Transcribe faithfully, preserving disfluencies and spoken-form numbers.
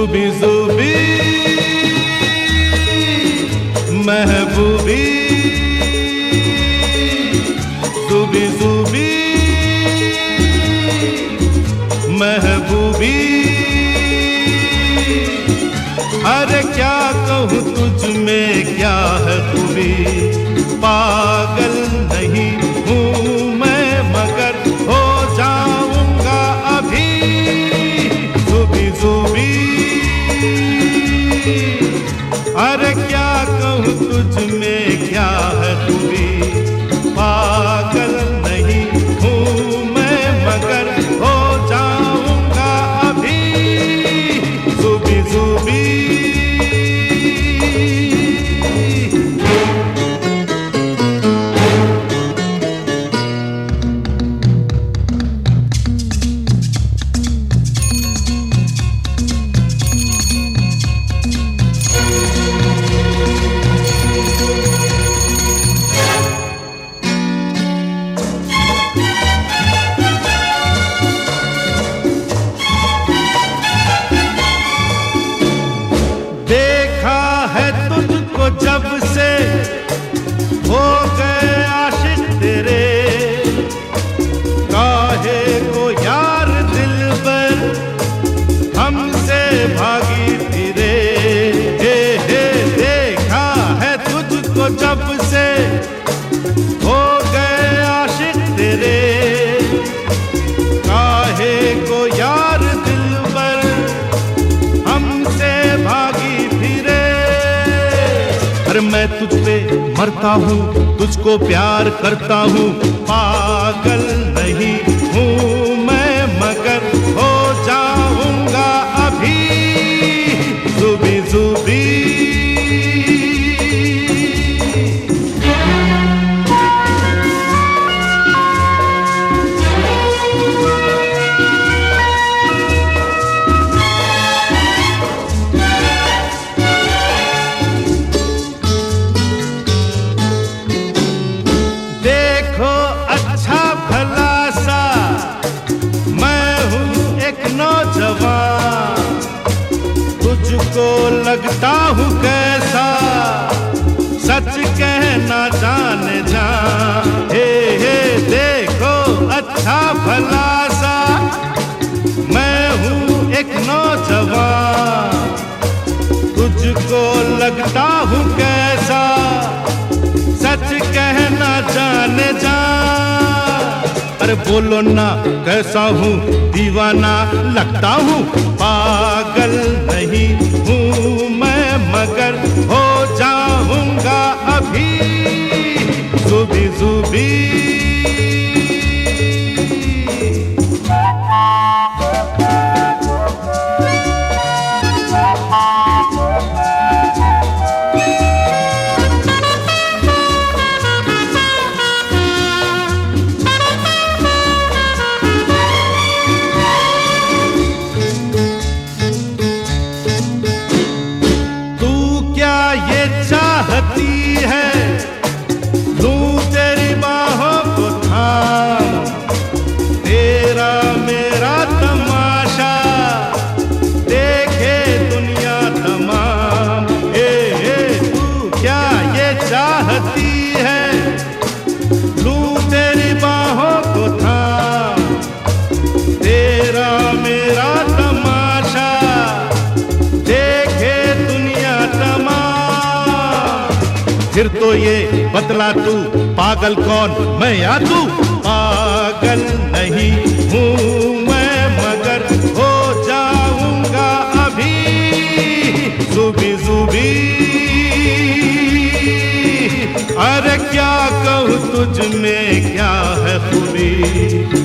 जुबी जुबी महबूबी, जुबी जुबी महबूबी। अरे क्या कहूँ तुझ में क्या है खूबी, पागल नहीं हूँ मैं मगर हो जाऊंगा अभी जुबी जुबी। अरे क्या कहूँ तुझ में क्या है खूबी, पागल नहीं हूँ मैं मगर हो जाऊंगा अभी जुबी जुबी। देखा है तुझको जब से हो गए आशिक तेरे, काहे को यार दिलबर हमसे भागी फिरे। हे हे देखा है तुझको जब से हो गए आशिक तेरे, काहे को यार दिलबर हमसे भागी। मैं तुझ पे मरता हूँ, तुझको प्यार करता हूँ, पागल नहीं हूँ मैं मगर हो जाऊंगा अभी जुबी जुबी। तुझको लगता हूँ कैसा, सच कहना जाने जा। हे हे देखो अच्छा भला सा, मैं हूँ एक नौजवान, तुझको लगता हूँ कैसा, सच कहना जाने जा। अरे बोलो ना कैसा हूँ, दीवाना लगता हूँ, पागल नहीं हूँ मैं मगर हो जाऊंगा अभी जुबी जुबी। चाहती है लूं तेरी बाहों को थाम, तेरा मेरा तमाशा देखे दुनिया तमाम। ए, ए, तू क्या ये चाहती है लूं तेरी बाहों को थाम, तेरा मेरा तमाशा देखे दुनिया तमाम। फिर तो ये बतला तू पागल कौन मैं या तू, पागल नहीं हूँ मैं मगर हो जाऊंगा अभी जुबी जुबी। अरे क्या कहूँ तुझ में क्या है खूबी,